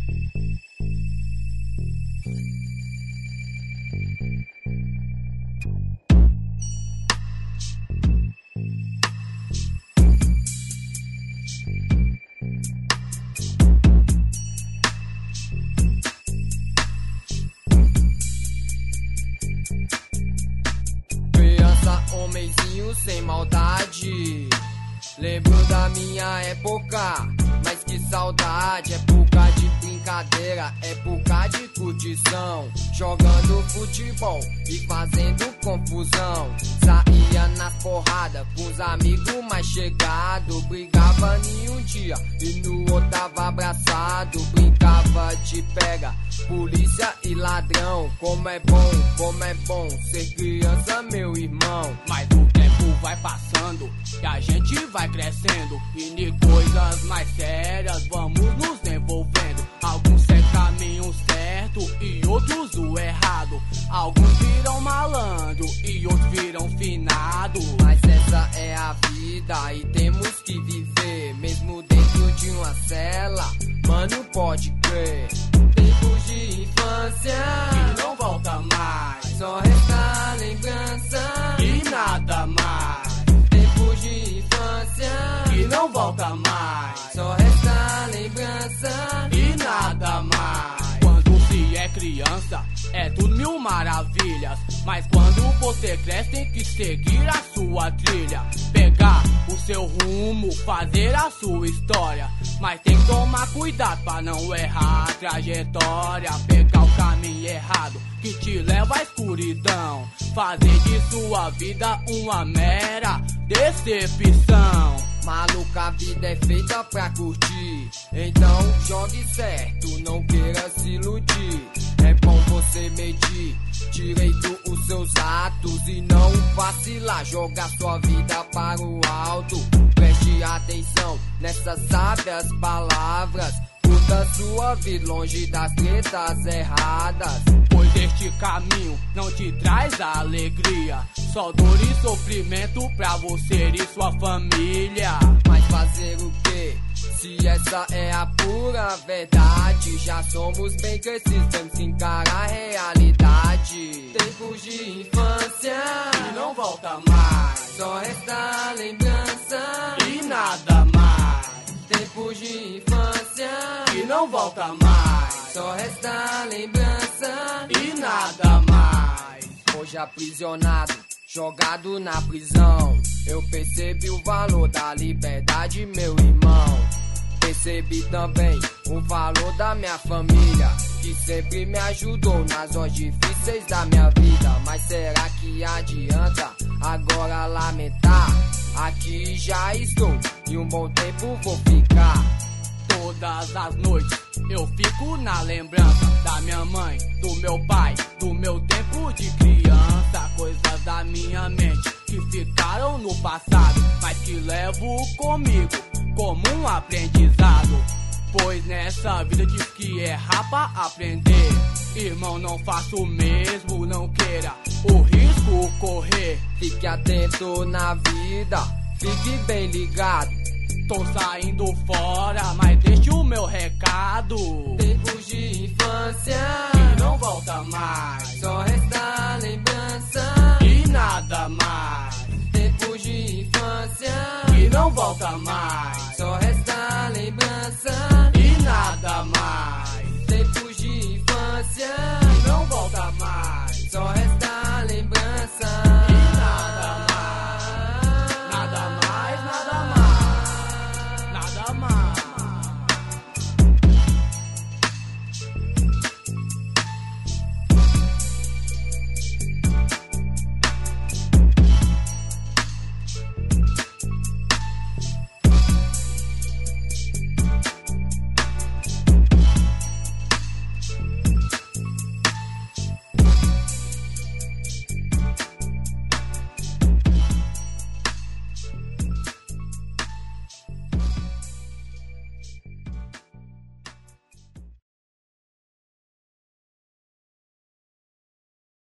Homenzinho sem maldade. Lembro da minha época, mas que saudade. Época de brincadeira, época de curtição, jogando futebol e fazendo confusão. Saía nas porradas com os amigos mais chegados. Brigava em um dia e no outro tava abraçado. Brincava de pega, polícia e ladrão. Como é bom ser criança, meu irmão. Mas o tempo vai passando e a gente vai crescendo, e de coisas mais sérias vamos nos envolvendo. Alguns seguem caminho certo e outros o errado. Alguns viram malandro e outros viram finado. Mas essa é a vida e temos que viver, mesmo dentro de uma cela, mano, pode crer. Tempos de infância que não volta mais, só resta a lembrança e nada mais. Tempos de infância que não volta mais, só resta a lembrança e nada mais. Quando se é criança é tudo mil maravilhas, mas quando você cresce tem que seguir a sua trilha, pegar o seu rumo, fazer a sua história. Mas tem que tomar cuidado pra não errar a trajetória, pegar o caminho errado que te leva à escuridão, fazer de sua vida uma mera decepção. Maluca, a vida é feita pra curtir, então jogue certo, não queira se iludir. É bom você medir direito os seus atos e não vacilar, jogar sua vida para o alto. Preste atenção nessas sábias palavras, curta sua vida longe das tretas erradas. Pois este caminho não te traz a alegria, só dor e sofrimento pra você e sua família. Mas fazer o quê? Se essa é a pura verdade, já somos bem crescidos, temos que encarar a realidade. Tempos de infância que não volta mais, só resta a lembrança e nada mais. Tempos de infância que não volta mais, só resta a lembrança e nada mais. Hoje aprisionado, jogado na prisão, eu percebi o valor da liberdade, meu irmão. Percebi também o valor da minha família, que sempre me ajudou nas horas difíceis da minha vida. Mas será que adianta agora lamentar? Aqui já estou e um bom tempo vou ficar. Todas as noites eu fico na lembrança da minha mãe, do meu pai, do meu tempo de criança. Coisas da minha mente que ficaram no passado, mas que levo comigo como um aprendizado. Pois nessa vida tive que errar pra aprender. Irmão, não faça o mesmo, não queira o risco correr. Fique atento na vida, fique bem ligado. Tô saindo fora, mas deixe o meu recado. Tempos de infância que não volta mais, só resta a lembrança e nada mais. Tempos de infância que não volta mais,